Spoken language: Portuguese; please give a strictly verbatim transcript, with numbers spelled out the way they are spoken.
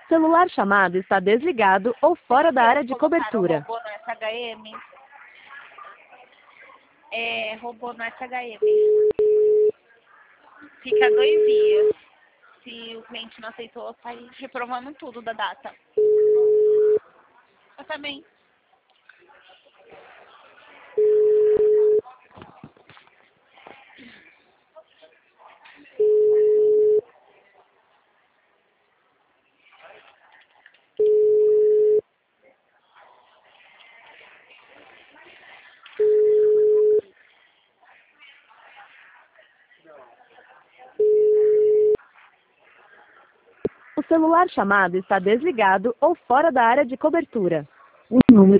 Celular chamado está desligado ou fora da área de cobertura. Robô no S H M. É, robô no S H M. Fica dois dias. Se o cliente não aceitou, sai reprovando tudo da data. Eu também. O celular chamado está desligado ou fora da área de cobertura. O número